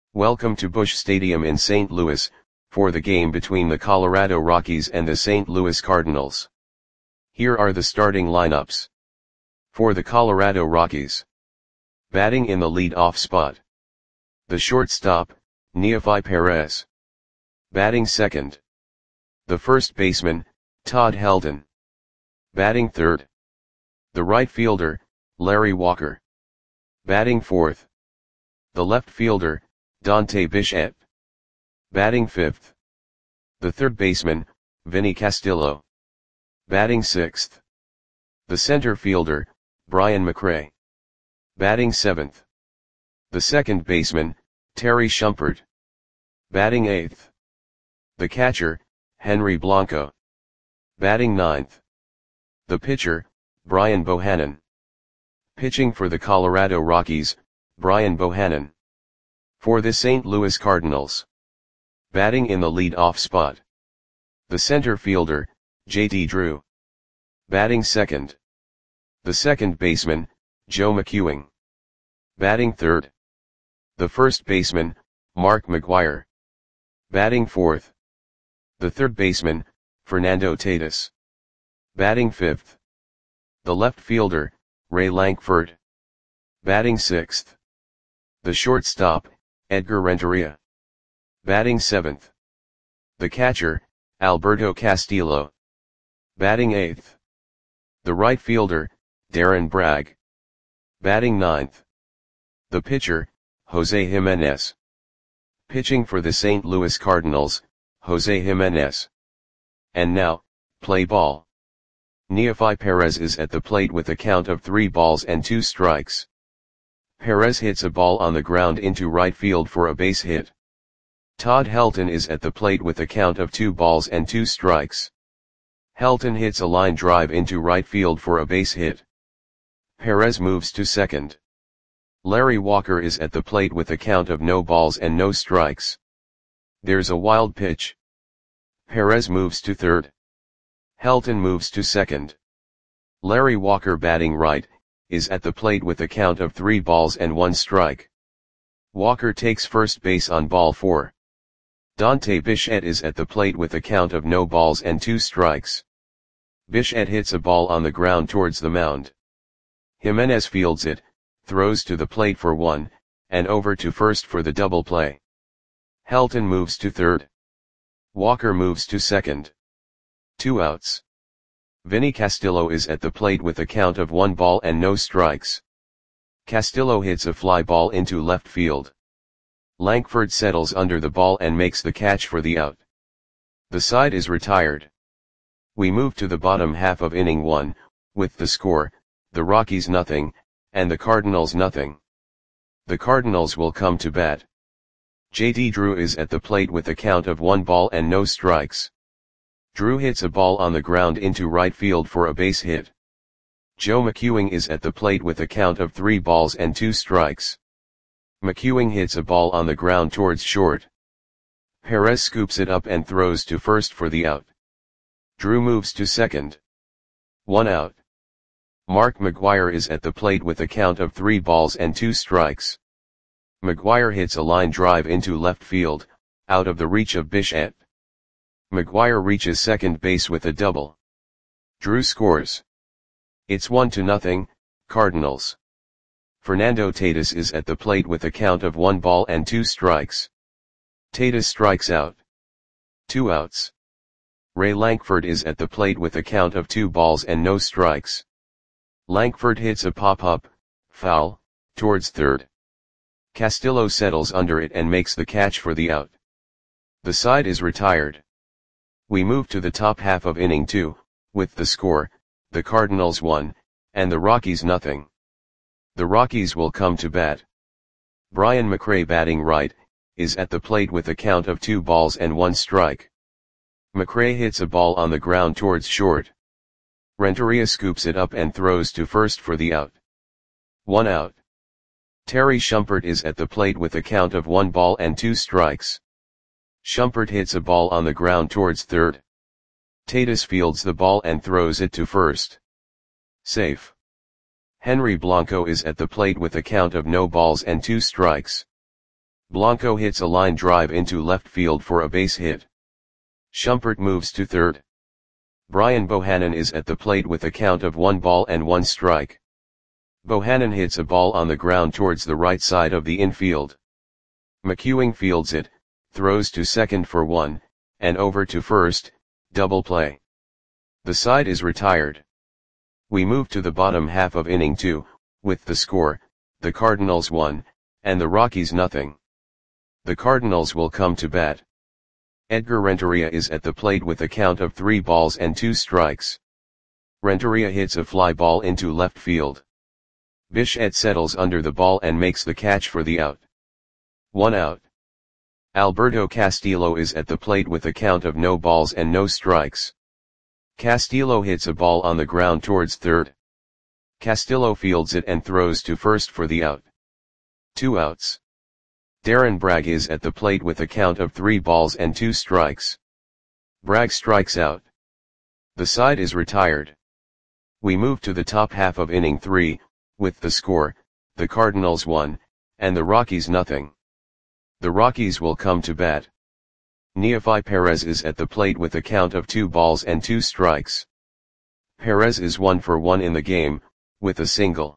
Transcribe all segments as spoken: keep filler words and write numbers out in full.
Welcome to Busch Stadium in Saint Louis, for the game between the Colorado Rockies and the Saint Louis Cardinals. Here are the starting lineups. For the Colorado Rockies. Batting in the lead-off spot. The shortstop, Neofi Perez. Batting second. The first baseman, Todd Helton. Batting third. The right fielder, Larry Walker. Batting fourth. The left fielder, Dante Bichette. Batting fifth. The third baseman, Vinny Castillo. Batting sixth. The center fielder, Brian McRae. Batting seventh. The second baseman, Terry Shumpert. Batting eighth. The catcher, Henry Blanco. Batting ninth. The pitcher, Brian Bohannon. Pitching for the Colorado Rockies, Brian Bohannon. For the Saint Louis Cardinals. Batting in the lead-off spot. The center fielder, J T Drew. Batting second. The second baseman, Joe McEwing. Batting third. The first baseman, Mark McGwire. Batting fourth. The third baseman, Fernando Tatis. Batting fifth. The left fielder, Ray Lankford. Batting sixth. The shortstop, Edgar Renteria. Batting seventh. The catcher, Alberto Castillo. Batting eighth. The right fielder, Darren Bragg. Batting ninth. The pitcher, Jose Jimenez. Pitching for the Saint Louis Cardinals, Jose Jimenez. And now, play ball. Neofi Perez is at the plate with a count of three balls and two strikes. Perez hits a ball on the ground into right field for a base hit. Todd Helton is at the plate with a count of two balls and two strikes. Helton hits a line drive into right field for a base hit. Perez moves to second. Larry Walker is at the plate with a count of no balls and no strikes. There's a wild pitch. Perez moves to third. Helton moves to second. Larry Walker, batting right, is at the plate with a count of three balls and one strike. Walker takes first base on ball four. Dante Bichette is at the plate with a count of no balls and two strikes. Bichette hits a ball on the ground towards the mound. Jimenez fields it, throws to the plate for one, and over to first for the double play. Helton moves to third. Walker moves to second. Two outs. Vinny Castillo is at the plate with a count of one ball and no strikes. Castillo hits a fly ball into left field. Lankford settles under the ball and makes the catch for the out. The side is retired. We move to the bottom half of inning one, with the score, the Rockies nothing, and the Cardinals nothing. The Cardinals will come to bat. J T Drew is at the plate with a count of one ball and no strikes. Drew hits a ball on the ground into right field for a base hit. Joe McEwing is at the plate with a count of three balls and two strikes. McEwing hits a ball on the ground towards short. Perez scoops it up and throws to first for the out. Drew moves to second. One out. Mark McGwire is at the plate with a count of three balls and two strikes. McGwire hits a line drive into left field, out of the reach of Bichette. McGwire reaches second base with a double. Drew scores. It's one to nothing, Cardinals. Fernando Tatis is at the plate with a count of one ball and two strikes. Tatis strikes out. Two outs. Ray Lankford is at the plate with a count of two balls and no strikes. Lankford hits a pop-up, foul, towards third. Castillo settles under it and makes the catch for the out. The side is retired. We move to the top half of inning two, with the score, the Cardinals one, and the Rockies nothing. The Rockies will come to bat. Brian McRae, batting right, is at the plate with a count of two balls and one strike. McRae hits a ball on the ground towards short. Renteria scoops it up and throws to first for the out. One out. Terry Shumpert is at the plate with a count of one ball and two strikes. Shumpert hits a ball on the ground towards third. Tatis fields the ball and throws it to first. Safe. Henry Blanco is at the plate with a count of no balls and two strikes. Blanco hits a line drive into left field for a base hit. Shumpert moves to third. Brian Bohannon is at the plate with a count of one ball and one strike. Bohannon hits a ball on the ground towards the right side of the infield. McEwing fields it, throws to second for one, and over to first, double play. The side is retired. We move to the bottom half of inning two, with the score, the Cardinals one, and the Rockies nothing. The Cardinals will come to bat. Edgar Renteria is at the plate with a count of three balls and two strikes. Renteria hits a fly ball into left field. Bichette settles under the ball and makes the catch for the out. One out. Alberto Castillo is at the plate with a count of no balls and no strikes. Castillo hits a ball on the ground towards third. Castillo fields it and throws to first for the out. Two outs. Darren Bragg is at the plate with a count of three balls and two strikes. Bragg strikes out. The side is retired. We move to the top half of inning three, with the score, the Cardinals one, and the Rockies nothing. The Rockies will come to bat. Neofi Perez is at the plate with a count of two balls and two strikes. Perez is one for one in the game, with a single.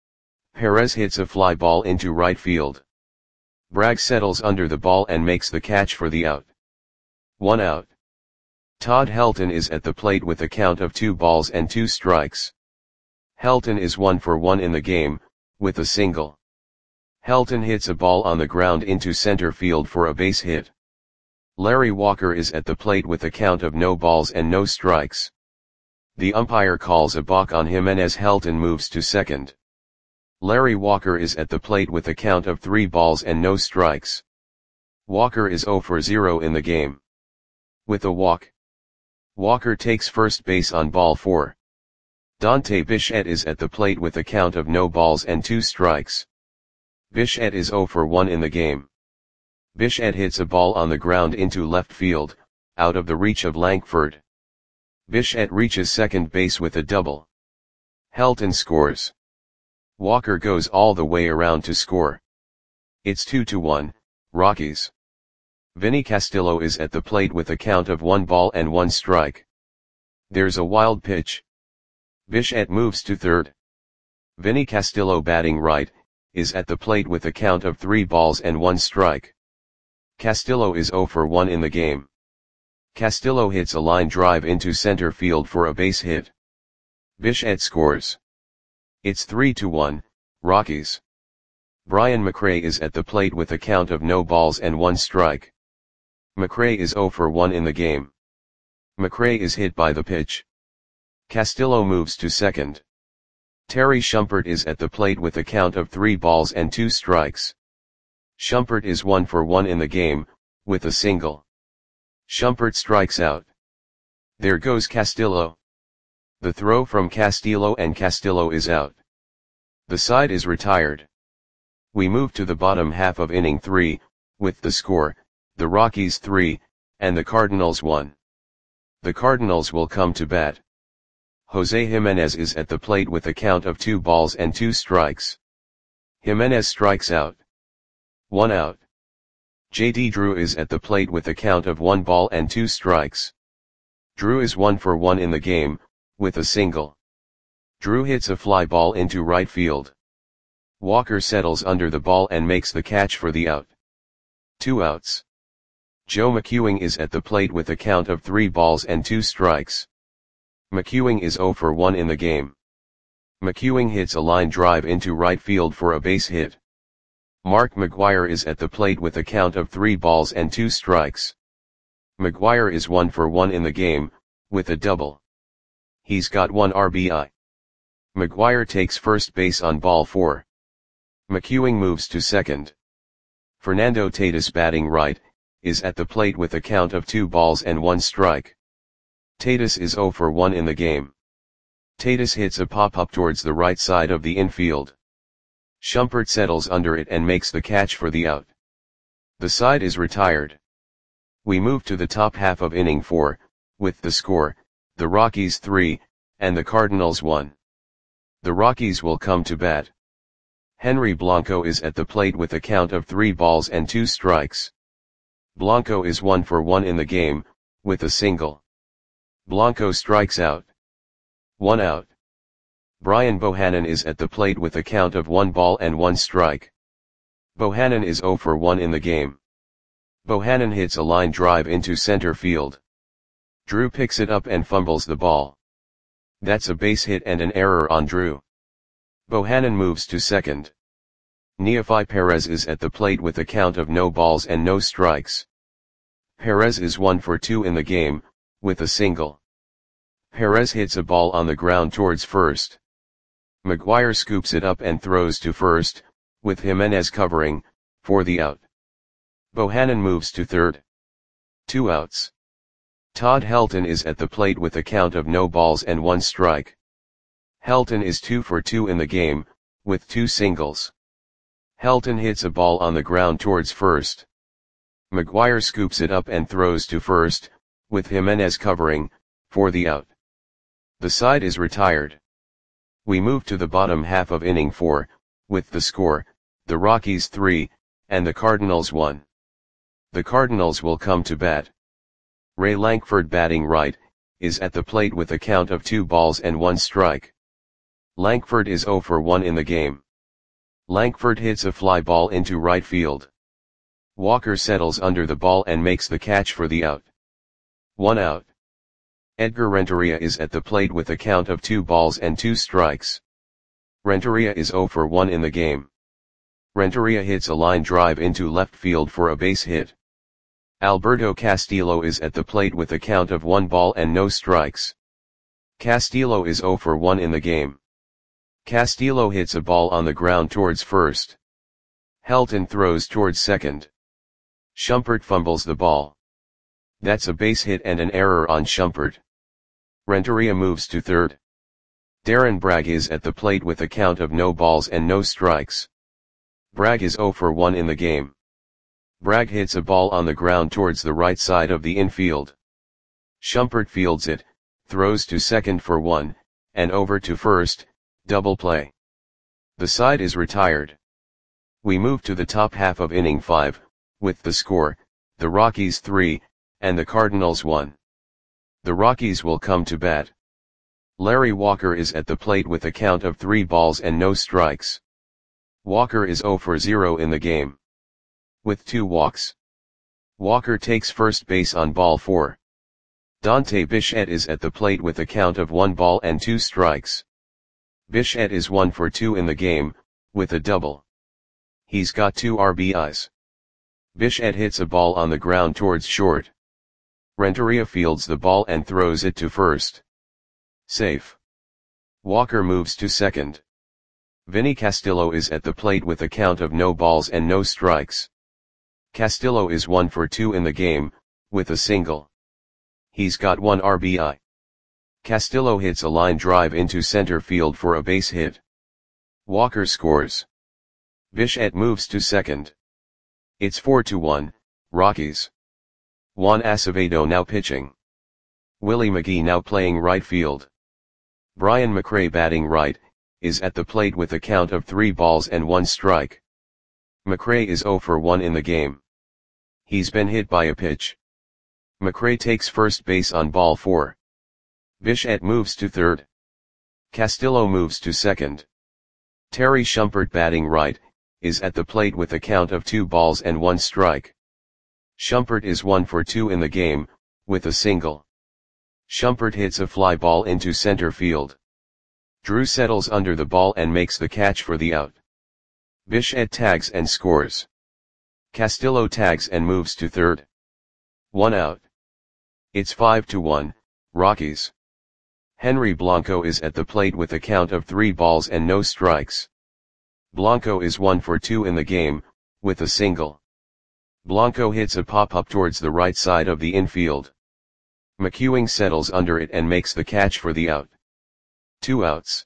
Perez hits a fly ball into right field. Bragg settles under the ball and makes the catch for the out. One out. Todd Helton is at the plate with a count of two balls and two strikes. Helton is one for one in the game, with a single. Helton hits a ball on the ground into center field for a base hit. Larry Walker is at the plate with a count of no balls and no strikes. The umpire calls a balk on him and as Helton moves to second. Larry Walker is at the plate with a count of three balls and no strikes. Walker is zero for zero in the game. With a walk. Walker takes first base on ball four. Dante Bichette is at the plate with a count of no balls and two strikes. Bichette is zero for one in the game. Bichette hits a ball on the ground into left field, out of the reach of Lankford. Bichette reaches second base with a double. Helton scores. Walker goes all the way around to score. It's two to one, Rockies. Vinny Castillo is at the plate with a count of one ball and one strike. There's a wild pitch. Bichette moves to third. Vinny Castillo, batting right, is at the plate with a count of three balls and one strike. Castillo is zero for one in the game. Castillo hits a line drive into center field for a base hit. Bichette scores. It's three to one, Rockies. Brian McRae is at the plate with a count of no balls and one strike. McRae is zero for one in the game. McRae is hit by the pitch. Castillo moves to second. Terry Shumpert is at the plate with a count of three balls and two strikes. Shumpert is one for one in the game, with a single. Shumpert strikes out. There goes Castillo. The throw from Castillo and Castillo is out. The side is retired. We move to the bottom half of inning three, with the score, the Rockies three, and the Cardinals one. The Cardinals will come to bat. Jose Jimenez is at the plate with a count of two balls and two strikes. Jimenez strikes out. One out. J D Drew is at the plate with a count of one ball and two strikes. Drew is one for one in the game, with a single. Drew hits a fly ball into right field. Walker settles under the ball and makes the catch for the out. Two outs. Joe McEwing is at the plate with a count of three balls and two strikes. McEwing is zero for one in the game. McEwing hits a line drive into right field for a base hit. Mark McGwire is at the plate with a count of three balls and two strikes. McGwire is one for one in the game, with a double. He's got one R B I. McGwire takes first base on ball four. McEwing moves to second. Fernando Tatis, batting right, is at the plate with a count of two balls and one strike. Tatis is zero for one in the game. Tatis hits a pop-up towards the right side of the infield. Shumpert settles under it and makes the catch for the out. The side is retired. We move to the top half of inning four, with the score, the Rockies three, and the Cardinals one. The Rockies will come to bat. Henry Blanco is at the plate with a count of three balls and two strikes. Blanco is one for one in the game, with a single. Blanco strikes out. One out. Brian Bohannon is at the plate with a count of one ball and one strike. Bohannon is zero for one in the game. Bohannon hits a line drive into center field. Drew picks it up and fumbles the ball. That's a base hit and an error on Drew. Bohannon moves to second. Neofi Perez is at the plate with a count of no balls and no strikes. Perez is one for two in the game, with a single. Perez hits a ball on the ground towards first. McGuire scoops it up and throws to first, with Jimenez covering, for the out. Bohannon moves to third. Two outs. Todd Helton is at the plate with a count of no balls and one strike. Helton is two for two in the game, with two singles. Helton hits a ball on the ground towards first. McGuire scoops it up and throws to first, with Jimenez covering, for the out. The side is retired. We move to the bottom half of inning four, with the score, the Rockies three, and the Cardinals one. The Cardinals will come to bat. Ray Lankford, batting right, is at the plate with a count of two balls and one strike. Lankford is zero for one in the game. Lankford hits a fly ball into right field. Walker settles under the ball and makes the catch for the out. One out. Edgar Renteria is at the plate with a count of two balls and two strikes. Renteria is zero for one in the game. Renteria hits a line drive into left field for a base hit. Alberto Castillo is at the plate with a count of one ball and no strikes. Castillo is zero for one in the game. Castillo hits a ball on the ground towards first. Helton throws towards second. Shumpert fumbles the ball. That's a base hit and an error on Shumpert. Renteria moves to third. Darren Bragg is at the plate with a count of no balls and no strikes. Bragg is zero for one in the game. Bragg hits a ball on the ground towards the right side of the infield. Shumpert fields it, throws to second for one, and over to first, double play. The side is retired. We move to the top half of inning five, with the score, the Rockies three, and the Cardinals one. The Rockies will come to bat. Larry Walker is at the plate with a count of three balls and no strikes. Walker is zero for zero in the game. With two walks. Walker takes first base on ball four. Dante Bichette is at the plate with a count of one ball and two strikes. Bichette is one for two in the game, with a double. He's got two R B Is. Bichette hits a ball on the ground towards short. Renteria fields the ball and throws it to first. Safe. Walker moves to second. Vinny Castillo is at the plate with a count of no balls and no strikes. Castillo is one for two in the game, with a single. He's got one R B I. Castillo hits a line drive into center field for a base hit. Walker scores. Bichette moves to second. It's four to one, Rockies. Juan Acevedo now pitching. Willie McGee now playing right field. Brian McRae, batting right, is at the plate with a count of three balls and one strike. McRae is zero for one in the game. He's been hit by a pitch. McRae takes first base on ball four. Bichette moves to third. Castillo moves to second. Terry Shumpert, batting right, is at the plate with a count of two balls and one strike. Shumpert is one for two in the game, with a single. Shumpert hits a fly ball into center field. Drew settles under the ball and makes the catch for the out. Bichette tags and scores. Castillo tags and moves to third. One out. It's five to one, Rockies. Henry Blanco is at the plate with a count of three balls and no strikes. Blanco is one for two in the game, with a single. Blanco hits a pop-up towards the right side of the infield. McEwing settles under it and makes the catch for the out. Two outs.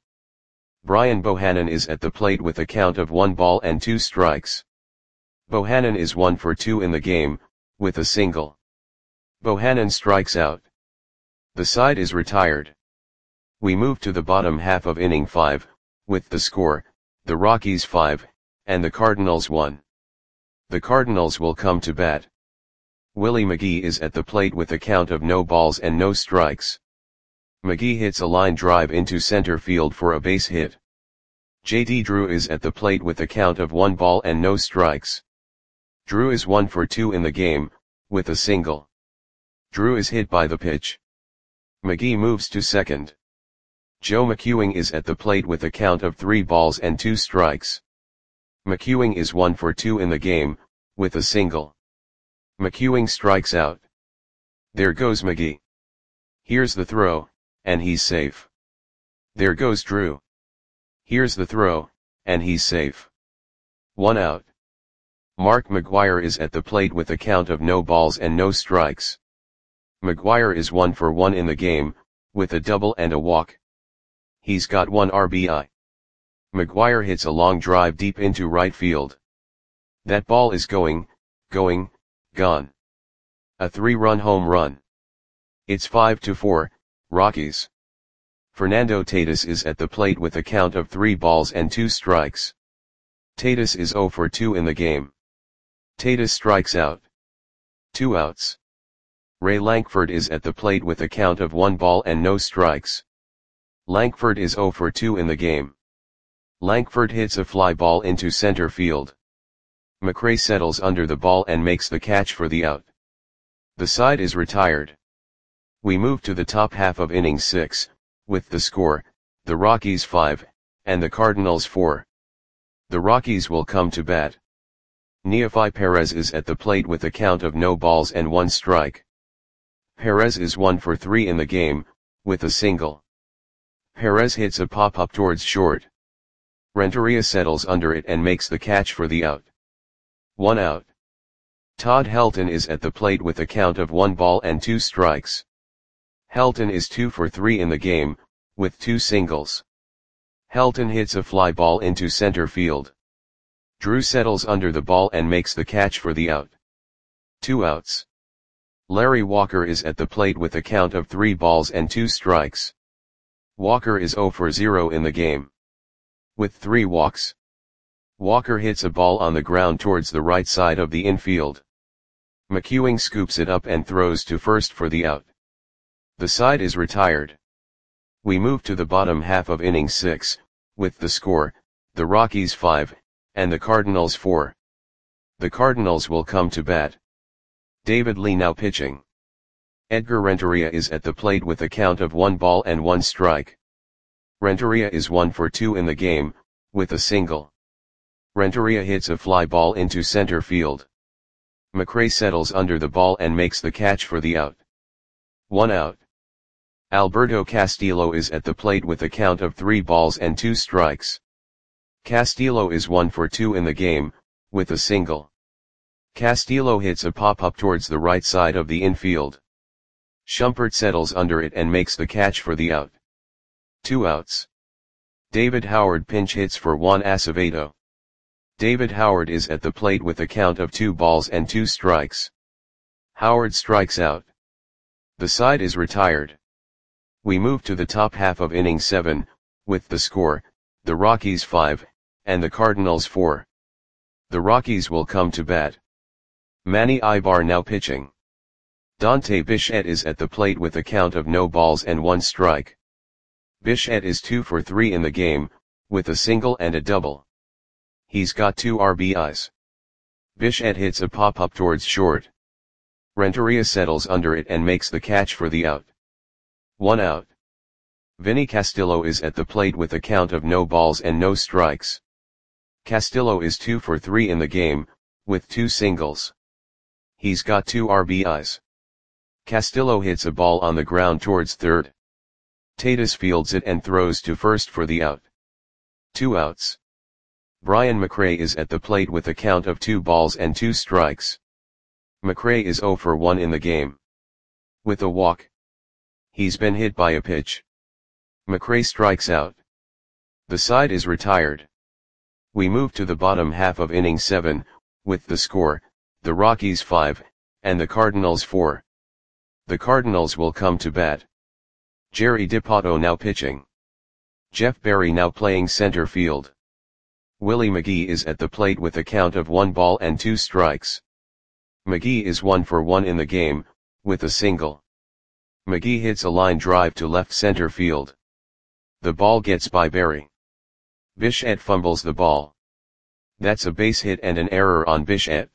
Brian Bohannon is at the plate with a count of one ball and two strikes. Bohannon is one for two in the game, with a single. Bohannon strikes out. The side is retired. We move to the bottom half of inning five, with the score, the Rockies five, and the Cardinals one. The Cardinals will come to bat. Willie McGee is at the plate with a count of no balls and no strikes. McGee hits a line drive into center field for a base hit. J D Drew is at the plate with a count of one ball and no strikes. Drew is one for two in the game, with a single. Drew is hit by the pitch. McGee moves to second. Joe McEwing is at the plate with a count of three balls and two strikes. McEwing is one for two in the game, with a single. McEwing strikes out. There goes McGee. Here's the throw, and he's safe. There goes Drew. Here's the throw, and he's safe. One out. Mark McGwire is at the plate with a count of no balls and no strikes. McGwire is one for one in the game, with a double and a walk. He's got one R B I. McGwire hits a long drive deep into right field. That ball is going, going, gone. A three-run home run. It's five to four, Rockies. Fernando Tatis is at the plate with a count of three balls and two strikes. Tatis is zero for two in the game. Tatis strikes out. Two outs. Ray Lankford is at the plate with a count of one ball and no strikes. Lankford is zero for two in the game. Lankford hits a fly ball into center field. McRae settles under the ball and makes the catch for the out. The side is retired. We move to the top half of inning six, with the score, the Rockies five, and the Cardinals four. The Rockies will come to bat. Neofi Perez is at the plate with a count of no balls and one strike. Perez is one for three in the game, with a single. Perez hits a pop-up towards short. Renteria settles under it and makes the catch for the out. One out. Todd Helton is at the plate with a count of one ball and two strikes. Helton is two for three in the game, with two singles. Helton hits a fly ball into center field. Drew settles under the ball and makes the catch for the out. Two outs. Larry Walker is at the plate with a count of three balls and two strikes. Walker is zero for zero in the game. With three walks. Walker hits a ball on the ground towards the right side of the infield. McEwing scoops it up and throws to first for the out. The side is retired. We move to the bottom half of inning six, with the score, the Rockies five, and the Cardinals four. The Cardinals will come to bat. David Lee now pitching. Edgar Renteria is at the plate with a count of one ball and one strike. Renteria is one for two in the game, with a single. Renteria hits a fly ball into center field. McRae settles under the ball and makes the catch for the out. One out. Alberto Castillo is at the plate with a count of three balls and two strikes. Castillo is one for two in the game, with a single. Castillo hits a pop-up towards the right side of the infield. Shumpert settles under it and makes the catch for the out. Two outs. David Howard pinch hits for Juan Acevedo. David Howard is at the plate with a count of two balls and two strikes. Howard strikes out. The side is retired. We move to the top half of inning seven, with the score, the Rockies five, and the Cardinals four. The Rockies will come to bat. Manny Ibar now pitching. Dante Bichette is at the plate with a count of no balls and one strike. Bichette is two for three in the game, with a single and a double. He's got two R B Is. Bichette hits a pop-up towards short. Renteria settles under it and makes the catch for the out. One out. Vinny Castillo is at the plate with a count of no balls and no strikes. Castillo is two for three in the game, with two singles. He's got two R B Is. Castillo hits a ball on the ground towards third. Tatis fields it and throws to first for the out. Two outs. Brian McRae is at the plate with a count of two balls and two strikes. McRae is zero for one in the game. With a walk. He's been hit by a pitch. McRae strikes out. The side is retired. We move to the bottom half of inning seven, with the score, the Rockies five, and the Cardinals four. The Cardinals will come to bat. Jerry Dipoto now pitching. Jeff Berry now playing center field. Willie McGee is at the plate with a count of one ball and two strikes. McGee is one for one in the game, with a single. McGee hits a line drive to left center field. The ball gets by Berry. Bichette fumbles the ball. That's a base hit and an error on Bichette.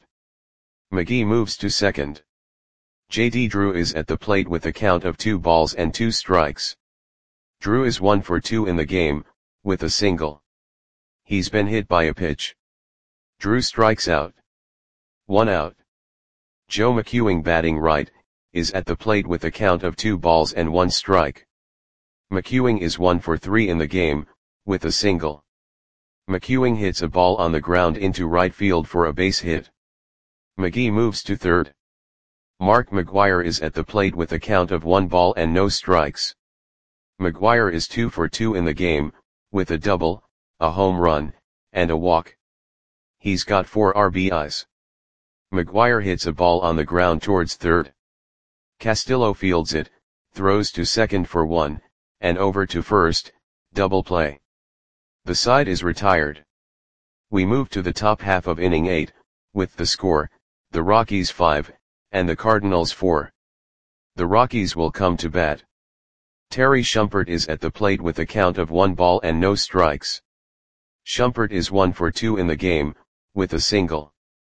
McGee moves to second. J D Drew is at the plate with a count of two balls and two strikes. Drew is one for two in the game, with a single. He's been hit by a pitch. Drew strikes out. One out. Joe McEwing, batting right, is at the plate with a count of two balls and one strike. McEwing is one for three in the game, with a single. McEwing hits a ball on the ground into right field for a base hit. McGee moves to third. Mark McGwire is at the plate with a count of one ball and no strikes. McGwire is two for two in the game, with a double, a home run, and a walk. He's got four R B Is. McGwire hits a ball on the ground towards third. Castillo fields it, throws to second for one, and over to first, double play. The side is retired. We move to the top half of inning eight, with the score, the Rockies five, and the Cardinals four. The Rockies will come to bat. Terry Shumpert is at the plate with a count of one ball and no strikes. Shumpert is one for two in the game, with a single.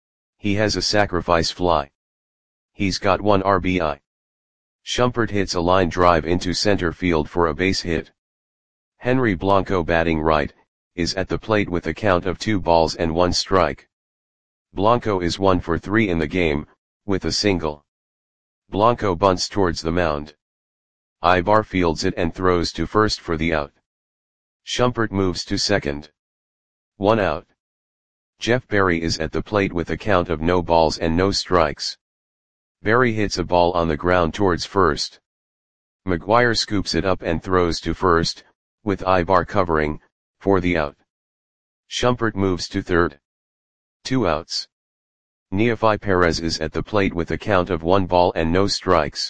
He has a sacrifice fly. He's got one R B I. Shumpert hits a line drive into center field for a base hit. Henry Blanco, batting right, is at the plate with a count of two balls and one strike. Blanco is one for three in the game, with a single. Blanco bunts towards the mound. Ibar fields it and throws to first for the out. Shumpert moves to second. One out. Jeff Berry is at the plate with a count of no balls and no strikes. Berry hits a ball on the ground towards first. McGwire scoops it up and throws to first, with Ibar covering, for the out. Shumpert moves to third. Two outs. Neofi Perez is at the plate with a count of one ball and no strikes.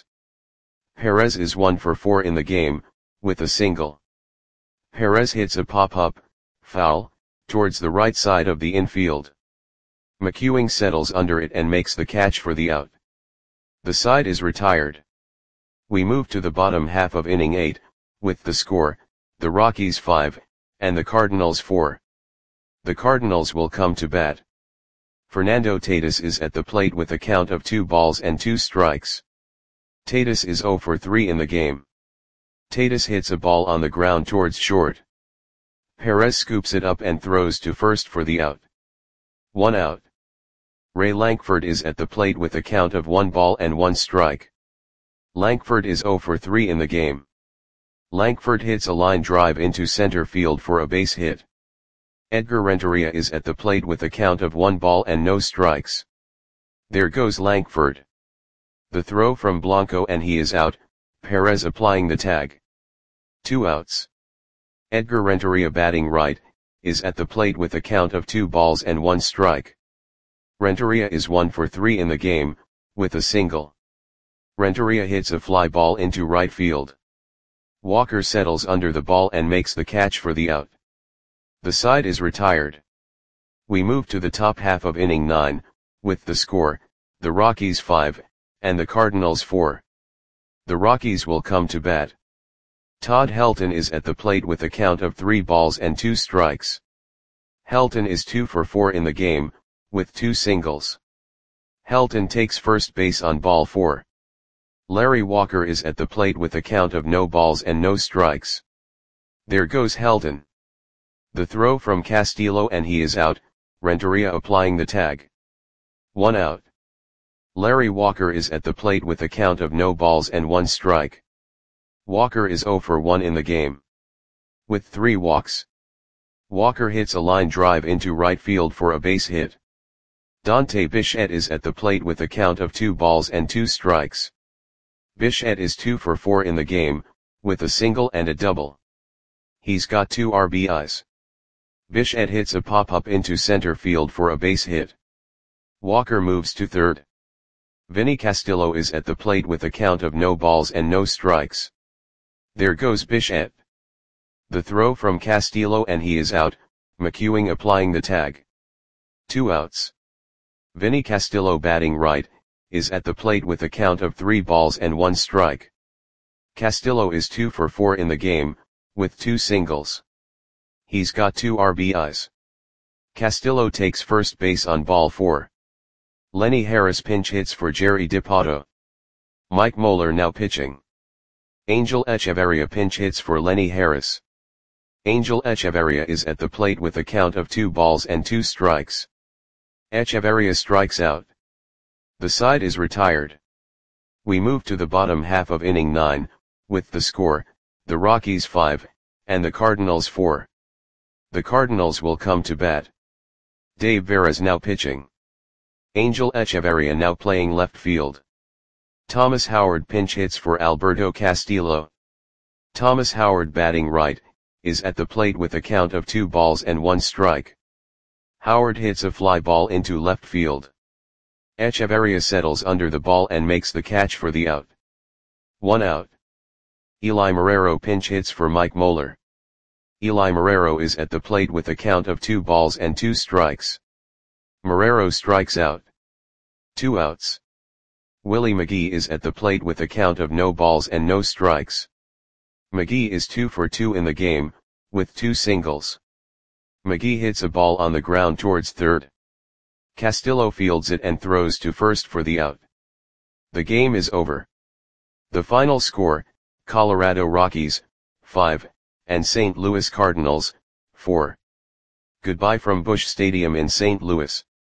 Perez is one for four in the game, with a single. Perez hits a pop-up, foul, towards the right side of the infield. McEwing settles under it and makes the catch for the out. The side is retired. We move to the bottom half of inning eight, with the score, the Rockies five, and the Cardinals four. The Cardinals will come to bat. Fernando Tatis is at the plate with a count of two balls and two strikes. Tatis is zero for three in the game. Tatis hits a ball on the ground towards short. Perez scoops it up and throws to first for the out. One out. Ray Lankford is at the plate with a count of one ball and one strike. Lankford is zero for three in the game. Lankford hits a line drive into center field for a base hit. Edgar Renteria is at the plate with a count of one ball and no strikes. There goes Lankford. The throw from Blanco and he is out, Perez applying the tag. Two outs. Edgar Renteria, batting right, is at the plate with a count of two balls and one strike. Renteria is one for three in the game, with a single. Renteria hits a fly ball into right field. Walker settles under the ball and makes the catch for the out. The side is retired. We move to the top half of inning nine, with the score, the Rockies five, and the Cardinals four. The Rockies will come to bat. Todd Helton is at the plate with a count of three balls and two strikes. Helton is two for four in the game, with two singles. Helton takes first base on ball four. Larry Walker is at the plate with a count of no balls and no strikes. There goes Helton. The throw from Castillo and he is out, Renteria applying the tag. One out. Larry Walker is at the plate with a count of no balls and one strike. Walker is zero for one in the game. With three walks. Walker hits a line drive into right field for a base hit. Dante Bichette is at the plate with a count of two balls and two strikes. Bichette is two for four in the game, with a single and a double. He's got two R B Is. Bichette hits a pop-up into center field for a base hit. Walker moves to third. Vinny Castillo is at the plate with a count of no balls and no strikes. There goes Bichette. The throw from Castillo and he is out, McEwing applying the tag. Two outs. Vinny Castillo batting right, is at the plate with a count of three balls and one strike. Castillo is two for four in the game, with two singles. He's got two R B Is. Castillo takes first base on ball four. Lenny Harris pinch hits for Jerry Dipoto. Mike Moeller now pitching. Angel Echeverria pinch hits for Lenny Harris. Angel Echeverria is at the plate with a count of two balls and two strikes. Echeverria strikes out. The side is retired. We move to the bottom half of inning nine, with the score, the Rockies five, and the Cardinals four. The Cardinals will come to bat. Dave Veras now pitching. Angel Echeverria now playing left field. Thomas Howard pinch hits for Alberto Castillo. Thomas Howard batting right, is at the plate with a count of two balls and one strike. Howard hits a fly ball into left field. Echeverria settles under the ball and makes the catch for the out. One out. Eli Marrero pinch hits for Mike Moeller. Eli Marrero is at the plate with a count of two balls and two strikes. Marrero strikes out. Two outs. Willie McGee is at the plate with a count of no balls and no strikes. McGee is two for two in the game, with two singles. McGee hits a ball on the ground towards third. Castillo fields it and throws to first for the out. The game is over. The final score, Colorado Rockies, five, and Saint Louis Cardinals, four. Goodbye from Busch Stadium in Saint Louis.